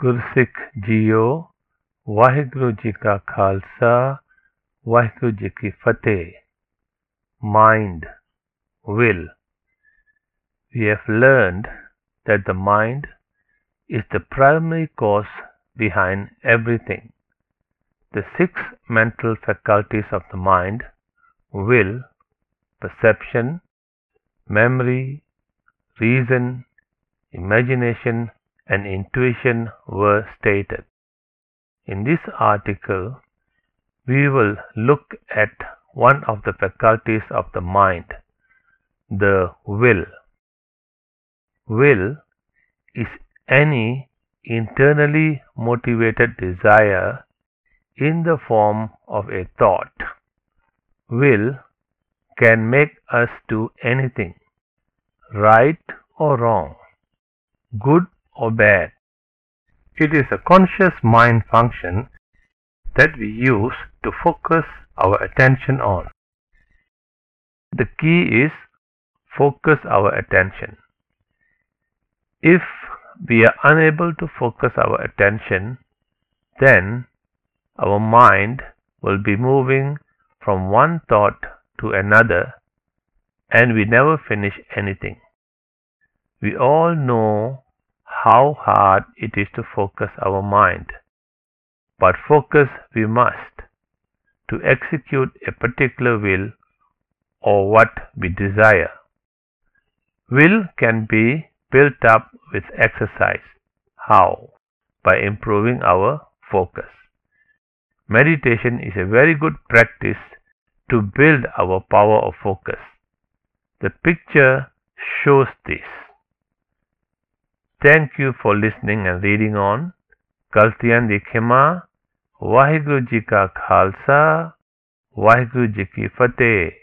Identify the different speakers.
Speaker 1: ਗੁਰਸਿੱਖ ਜੀਓ ਵਾਹਿਗੁਰੂ ਜੀ ਕਾ ਖਾਲਸਾ ਵਾਹਿਗੁਰੂ ਜੀ ਕੀ ਫਤਿਹ Mind, will. We have learned that the mind is the primary cause behind everything. The six mental faculties of the mind, will, perception, memory, reason, imagination, and intuition were stated. In this article, we will look at one of the faculties of the mind, the will. Will is any internally motivated desire in the form of a thought. Will can make us do anything, right or wrong, good or bad. It is a conscious mind function that we use to focus our attention on. The key is focus our attention. If we are unable to focus our attention, then our mind will be moving from one thought to another and we never finish anything. We all know how hard it is to focus our mind, but focus we must to execute a particular will or what we desire. Will can be built up with exercise. How? By improving our focus. Meditation is a very good practice to build our power of focus. The picture shows this. Thank you for listening and reading on. गलतियां दी खिमा वाहिगुरु जी का खालसा वाहिगुरु जी की फतेह।